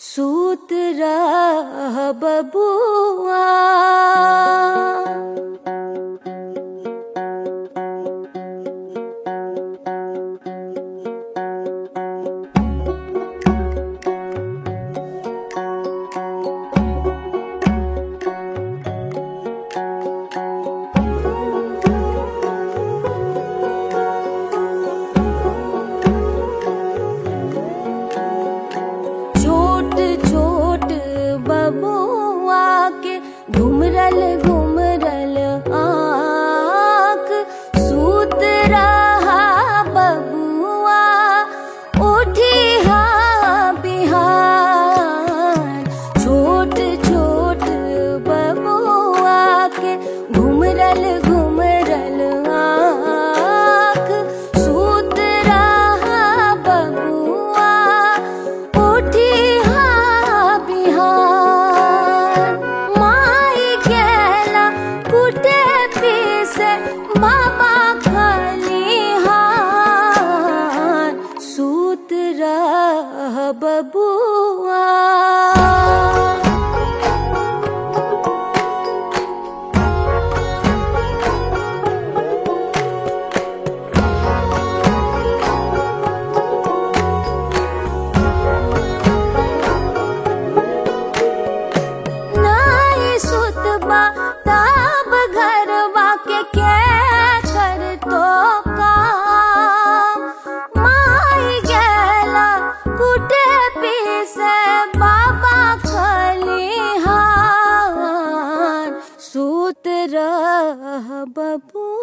सूत रह बबुआ। बबुआ के घुमरल घुमरल आँख सूत रहा बबुआ उठी हा बिहान। छोट छोट बबुआ के घुमरल घुमरल आँख सूत रहा बबुआ उठी हा बिहान। बाबा खलिहान सूत रह बबुआ। नाई सुतबा तब घरवा के कर तो काम। माई गेला कुटे पीसे बाबा खलिहान सूत रह बबुआ।